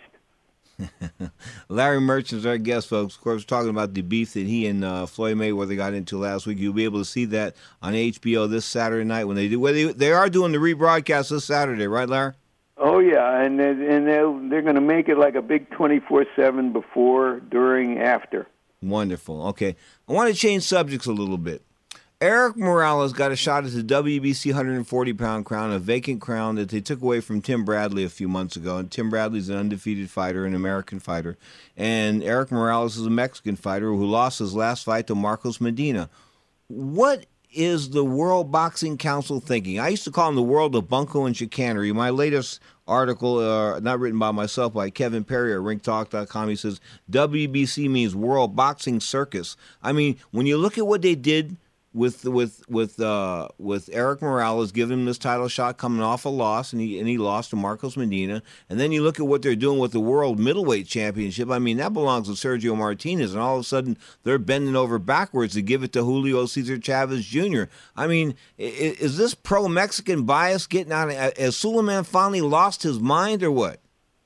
Larry Merchant's our guest, folks. Of course, we're talking about the beef that he and uh, Floyd Mayweather got into last week. You'll be able to see that on H B O this Saturday night when they do. Well, they, they are doing the rebroadcast this Saturday, right, Larry? Oh yeah, and they're, and they're they're going to make it like a big twenty-four seven before, during, after. Wonderful. Okay, I want to change subjects a little bit. Eric Morales got a shot at the W B C one forty pound crown, a vacant crown that they took away from Tim Bradley a few months ago. And Tim Bradley's an undefeated fighter, an American fighter. And Eric Morales is a Mexican fighter who lost his last fight to Marcos Medina. What is the World Boxing Council thinking? I used to call them the world of bunco and chicanery. My latest article, uh, not written by myself, by Kevin Perry at ring talk dot com, he says W B C means World Boxing Circus. I mean, when you look at what they did with with with uh, with Eric Morales, giving him this title shot coming off a loss, and he and he lost to Marcos Medina. And then you look at what they're doing with the World Middleweight Championship. I mean, that belongs to Sergio Martinez, and all of a sudden they're bending over backwards to give it to Julio Cesar Chavez Junior I mean, is, is this pro-Mexican bias getting out? Has Suleiman finally lost his mind, or what?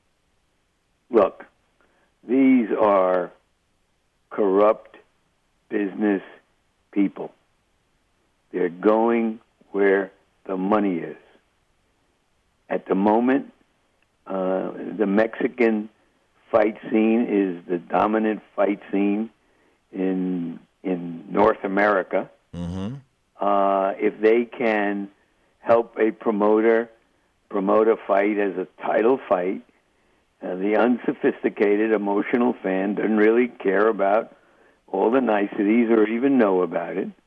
Look, these are corrupt business people. They're going where the money is. At the moment, uh, the Mexican fight scene is the dominant fight scene in in North America. Mm-hmm. Uh, if they can help a promoter promote a fight as a title fight, uh, the unsophisticated, emotional fan doesn't really care about all the niceties or even know about it,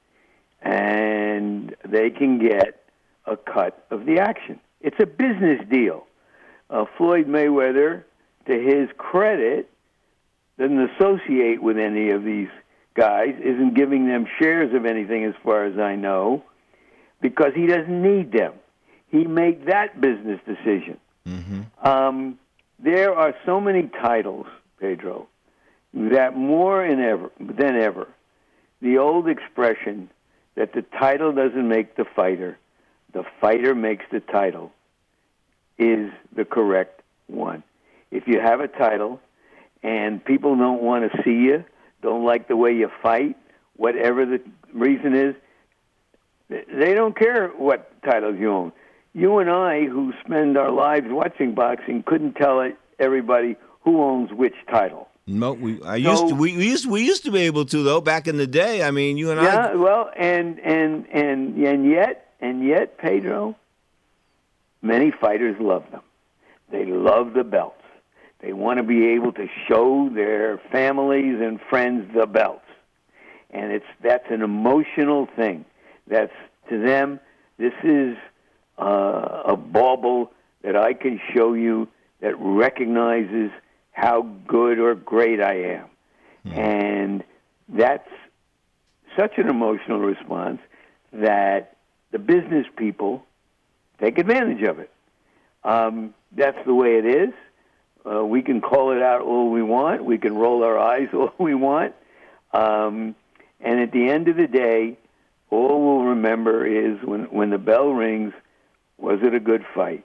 and they can get a cut of the action. It's a business deal. Uh, Floyd Mayweather, to his credit, doesn't associate with any of these guys, isn't giving them shares of anything as far as I know, because he doesn't need them. He made that business decision. Mm-hmm. Um, there are so many titles, Pedro, that more than ever, than ever, the old expression that the title doesn't make the fighter, the fighter makes the title, is the correct one. If you have a title and people don't want to see you, don't like the way you fight, whatever the reason is, they don't care what titles you own. You and I, who spend our lives watching boxing, couldn't tell everybody who owns which title. No, we I So- used to, we, we used we used to be able to though back in the day. I mean, you and Yeah, I. well, and and and and yet and yet, Pedro, many fighters love them. They love the belts. They want to be able to show their families and friends the belts, and it's that's an emotional thing. That's to them. This is uh, a bauble that I can show you that recognizes how good or great I am. And that's such an emotional response that the business people take advantage of it. Um, that's the way it is. Uh, we can call it out all we want. We can roll our eyes all we want. Um, and at the end of the day, all we'll remember is when, when the bell rings, was it a good fight?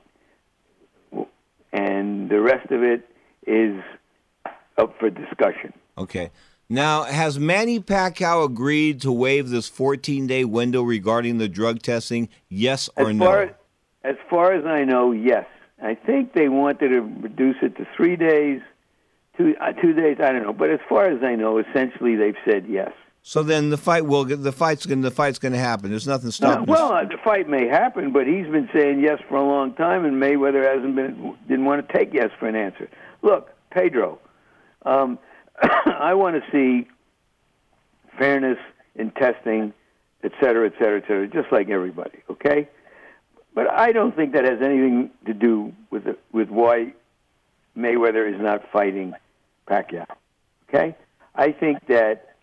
And the rest of it is up for discussion. Okay. Now, has Manny Pacquiao agreed to waive this fourteen-day window regarding the drug testing? Yes or As no? far, as far as I know, yes. I think they wanted to reduce it to three days, two uh, two days. I don't know, but as far as I know, essentially they've said yes. So then the fight will get the fight's going the fight's going to happen. There's nothing Uh, stopping. well, uh, the fight may happen, but he's been saying yes for a long time, and Mayweather hasn't been didn't want to take yes for an answer. Look, Pedro, um, I want to see fairness in testing, et cetera, et cetera, et cetera, just like everybody. Okay. But I don't think that has anything to do with the, with why Mayweather is not fighting Pacquiao. Okay? I think that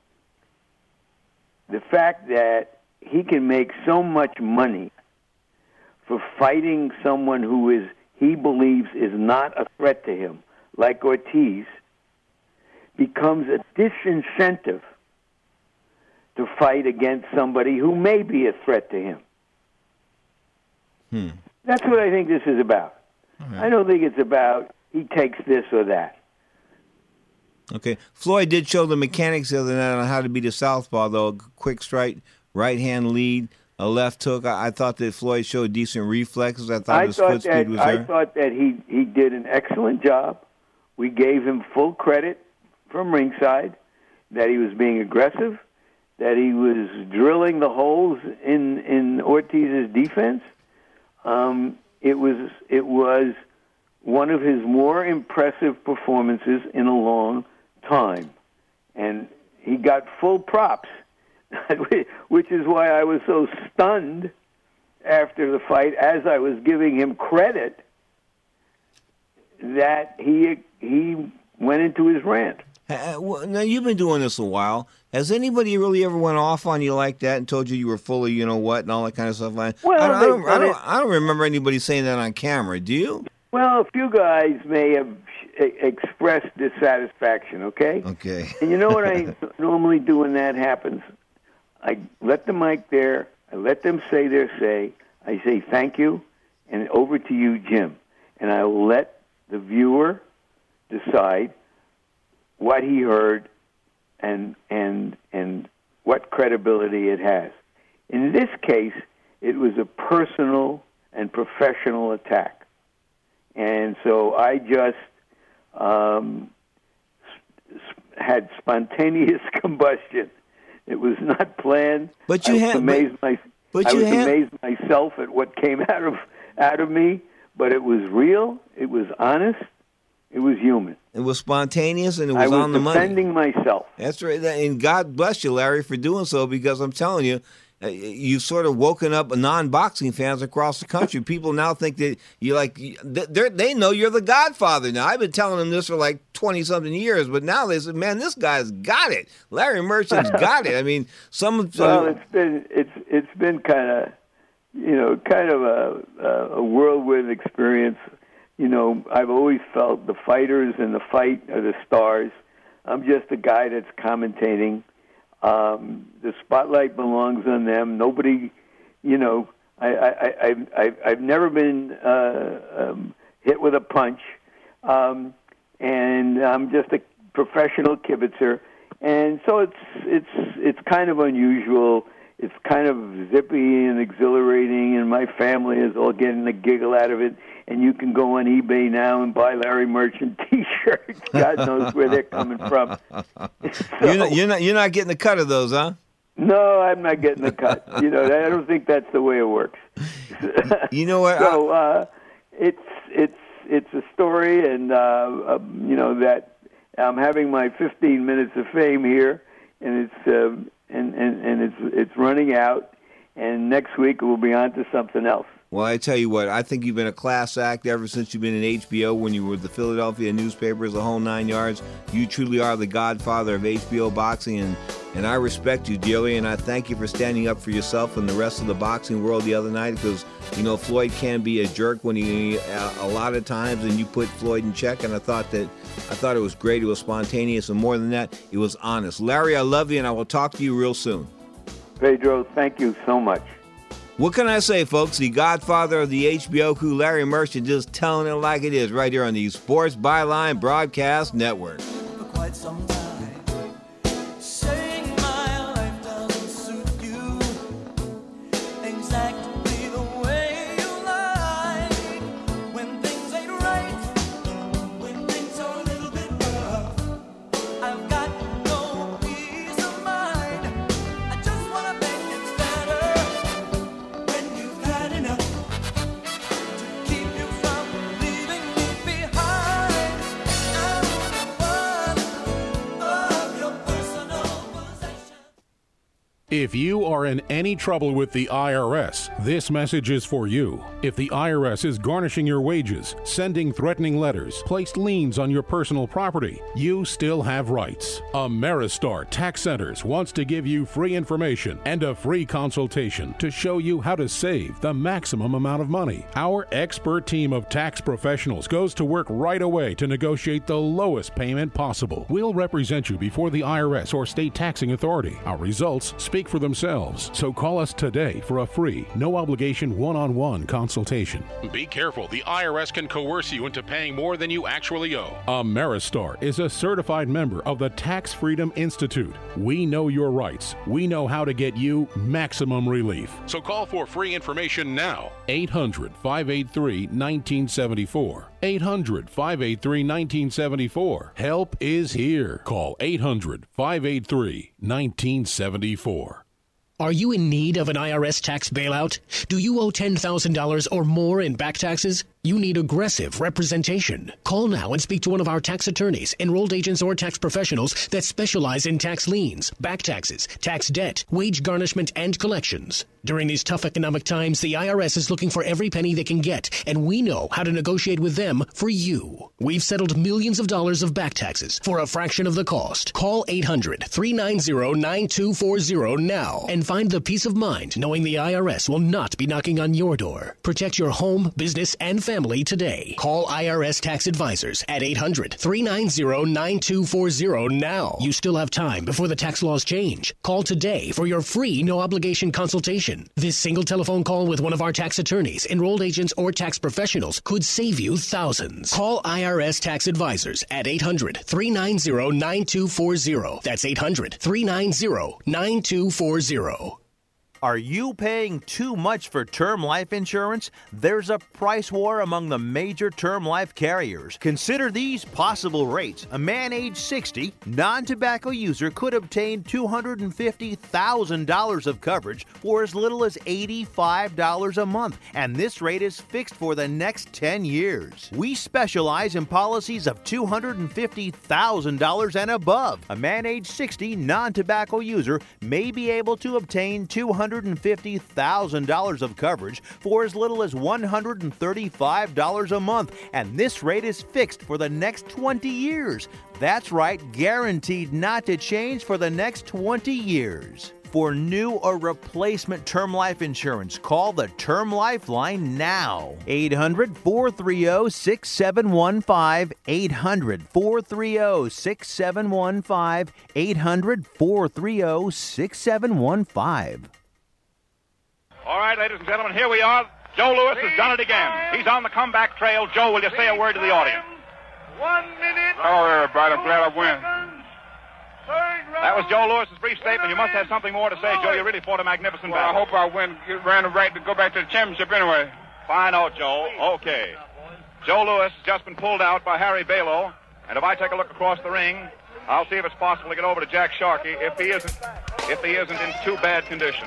the fact that he can make so much money for fighting someone who is he believes is not a threat to him, like Ortiz, becomes a disincentive to fight against somebody who may be a threat to him. Hmm. That's what I think this is about. I don't think it's about he takes this or that. Okay. Floyd did show the mechanics the other night on how to beat a southpaw, though. A quick strike, right hand lead, a left hook. I, I thought that Floyd showed decent reflexes. I thought I his thought foot that speed was I there. thought that he, he did an excellent job. We gave him full credit from ringside that he was being aggressive, that he was drilling the holes in in Ortiz's defense. Um, it was it was one of his more impressive performances in a long time, and he got full props, which is why I was so stunned after the fight, as I was giving him credit, that he he went into his rant. Uh, well, now, you've been doing this a while. Has anybody really ever went off on you like that and told you you were full of, you know what, and all that kind of stuff? Like, Well, I, don't, I, they've don't, I, done don't, it- I don't remember anybody saying that on camera. Do you? Well, a few guys may have e- expressed dissatisfaction, okay? Okay. And you know what I normally do when that happens? I let the mic there. I let them say their say. I say thank you, and over to you, Jim. And I will let the viewer decide what he heard and and and what credibility it has. In this case, it was a personal and professional attack. And so I just um, had spontaneous combustion. It was not planned. But you I was had, amazed but, my, but I you was had, amazed myself at what came out of out of me. But it was real. It was honest. It was human. It was spontaneous, and it was, I was on the money. defending myself. That's right. And God bless you, Larry, for doing so, because I'm telling you, you've sort of woken up non-boxing fans across the country. People now think that you like they know you're the Godfather now. I've been telling them this for like twenty-something years, but now they say, man, this guy's got it. Larry Merchant's got it. I mean, some... Well, it's been, it's, it's been kind of, you know, kind of a, a whirlwind experience. You know, I've always felt the fighters in the fight are the stars. I'm just a guy that's commentating. Um, the spotlight belongs on them. Nobody, you know, I, I, I, I, I've never been uh, um, hit with a punch, um, and I'm just a professional kibitzer. And so it's it's it's kind of unusual. It's kind of zippy and exhilarating, and my family is all getting a giggle out of it. And you can go on eBay now and buy Larry Merchant T-shirts. God knows where they're coming from. So, you're, not, you're not you're not getting the cut of those, huh? No, I'm not getting the cut. You know, I don't think that's the way it works. You know what? So uh, it's it's it's a story, and uh, uh, you know that I'm having my fifteen minutes of fame here, and it's uh, and, and and it's it's running out, and next week we'll be on to something else. Well, I tell you what, I think you've been a class act ever since you've been in H B O, when you were with the Philadelphia newspapers, the whole nine yards. You truly are the godfather of H B O boxing, and, and I respect you dearly, and I thank you for standing up for yourself and the rest of the boxing world the other night, because, you know, Floyd can be a jerk when he, uh, a lot of times, and you put Floyd in check, and I thought that, I thought it was great. It was spontaneous, and more than that, it was honest. Larry, I love you, and I will talk to you real soon. Pedro, thank you so much. What can I say, folks? The godfather of the H B O crew, Larry Merchant, just telling it like it is right here on the Sports Byline Broadcast Network. For quite some time, saying my life doesn't suit you exactly the way you like. When things ain't right, when things are a little bit rough, I've got no peace of mind. I just want to make it better. If you are in any trouble with the I R S, this message is for you. If the I R S is garnishing your wages, sending threatening letters, placed liens on your personal property, you still have rights. Ameristar Tax Centers wants to give you free information and a free consultation to show you how to save the maximum amount of money. Our expert team of tax professionals goes to work right away to negotiate the lowest payment possible. We'll represent you before the I R S or state taxing authority. Our results speak for themselves. So call us today for a free, no obligation one-on-one consultation. Be careful. The I R S can coerce you into paying more than you actually owe. Ameristar is a certified member of the Tax Freedom Institute. We know your rights. We know how to get you maximum relief. So call for free information now. eight hundred, five eight three, one nine seven four. eight hundred, five eight three, one nine seven four. Help is here. Call eight hundred, five eight three, one nine seven four. Are you in need of an I R S tax bailout? Do you owe ten thousand dollars or more in back taxes? You need aggressive representation. Call now and speak to one of our tax attorneys, enrolled agents, or tax professionals that specialize in tax liens, back taxes, tax debt, wage garnishment, and collections. During these tough economic times, the I R S is looking for every penny they can get, and we know how to negotiate with them for you. We've settled millions of dollars of back taxes for a fraction of the cost. Call eight hundred, three nine zero, nine two four zero now and find the peace of mind knowing the I R S will not be knocking on your door. Protect your home, business, and family. Family today. Call I R S Tax Advisors at eight hundred, three nine zero, nine two four zero now. You still have time before the tax laws change. Call today for your free no-obligation consultation. This single telephone call with one of our tax attorneys, enrolled agents, or tax professionals could save you thousands. Call I R S Tax Advisors at eight hundred, three nine zero, nine two four zero. That's eight hundred, three nine zero, nine two four zero. Are you paying too much for term life insurance? There's a price war among the major term life carriers. Consider these possible rates. A man age sixty, non-tobacco user could obtain two hundred fifty thousand dollars of coverage for as little as eighty-five dollars a month, and this rate is fixed for the next ten years. We specialize in policies of two hundred fifty thousand dollars and above. A man age sixty, non-tobacco user may be able to obtain two hundred fifty thousand dollars of coverage for as little as one hundred thirty-five dollars a month, and this rate is fixed for the next twenty years. That's right, guaranteed not to change for the next twenty years. For new or replacement term life insurance, call the Term Lifeline now. eight hundred, four three zero, six seven one five. eight hundred, four three zero, six seven one five. eight hundred, four three zero, six seven one five. All right, ladies and gentlemen, here we are. Joe Louis has done it again. He's on the comeback trail. Joe, will you say a word to the audience? One minute. Oh, everybody, I'm glad I win. That was Joe Louis's brief statement. You must have something more to say, Joe. You really fought a magnificent Well, I battle. hope I win. Get ran the right to go back to the championship anyway. Fine out, Joe. Okay. Joe Louis has just been pulled out by Harry Balo. And if I take a look across the ring, I'll see if it's possible to get over to Jack Sharkey if he isn't, if he isn't in too bad condition.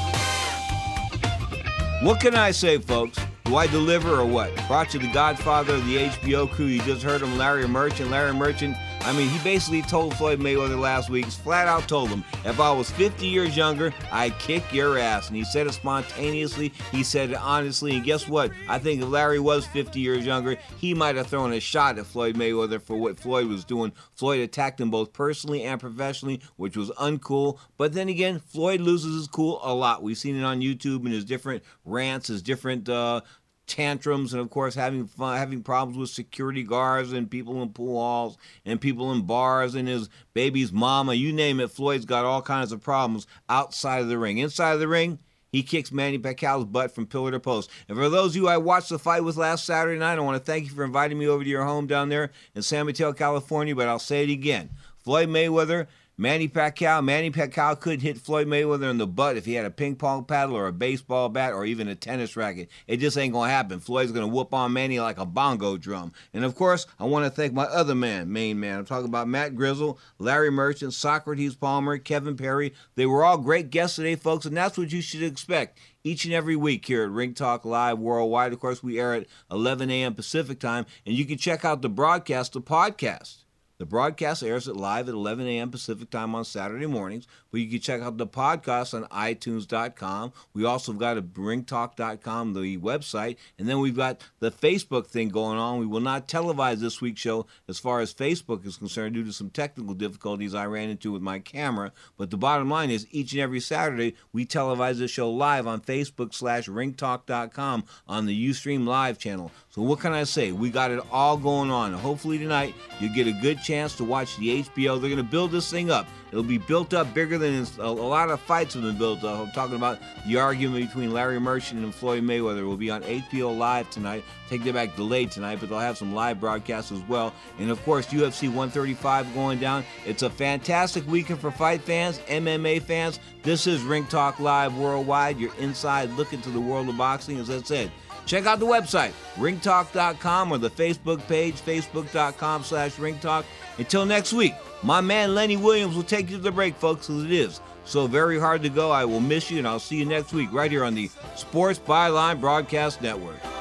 What can I say, folks? Do I deliver or what? Brought you the Godfather of the H B O crew. You just heard him, Larry Merchant. Larry Merchant, I mean, he basically told Floyd Mayweather last week, flat out told him, if I was fifty years younger, I'd kick your ass. And he said it spontaneously. He said it honestly. And guess what? I think if Larry was fifty years younger, he might have thrown a shot at Floyd Mayweather for what Floyd was doing. Floyd attacked him both personally and professionally, which was uncool. But then again, Floyd loses his cool a lot. We've seen it on YouTube in his different rants, his different uh, tantrums, and of course having fun, having problems with security guards and people in pool halls and people in bars and his baby's mama, you name it. Floyd's got all kinds of problems outside of the ring. Inside of the ring, he kicks Manny Pacquiao's butt from pillar to post. And for those of you I watched the fight with last Saturday night, I want to thank you for inviting me over to your home down there in San Mateo, California, but I'll say it again. Floyd Mayweather, Manny Pacquiao. Manny Pacquiao couldn't hit Floyd Mayweather in the butt if he had a ping pong paddle or a baseball bat or even a tennis racket. It just ain't going to happen. Floyd's going to whoop on Manny like a bongo drum. And, of course, I want to thank my other man, main man. I'm talking about Matt Grizzle, Larry Merchant, Socrates Palmer, Kevin Perry. They were all great guests today, folks, and that's what you should expect each and every week here at Ring Talk Live Worldwide. Of course, we air at eleven a.m. Pacific time, and you can check out the broadcast, the podcast. The broadcast airs it live at eleven a.m. Pacific time on Saturday mornings, but you can check out the podcast on i tunes dot com. We also have got a ring talk dot com, the website, and then we've got the Facebook thing going on. We will not televise this week's show as far as Facebook is concerned due to some technical difficulties I ran into with my camera, but the bottom line is each and every Saturday we televise this show live on Facebook slash ring talk dot com on the Ustream Live channel. So what can I say? We got it all going on. Hopefully tonight you get a good chance to watch the H B O. They're going to build this thing up. It'll be built up bigger than a, a lot of fights have been built up. I'm talking about the argument between Larry Merchant and Floyd Mayweather. Will be on H B O Live tonight. Take that back, delayed tonight, but they'll have some live broadcasts as well. And of course, U F C one thirty-five going down. It's a fantastic weekend for fight fans, M M A fans. This is Ring Talk Live Worldwide. You're inside looking to the world of boxing, as I said. Check out the website, ring talk dot com, or the Facebook page, facebook dot com slash ring talk. Until next week, my man Lenny Williams will take you to the break, folks, as it is so very hard to go. I will miss you, and I'll see you next week right here on the Sports Byline Broadcast Network.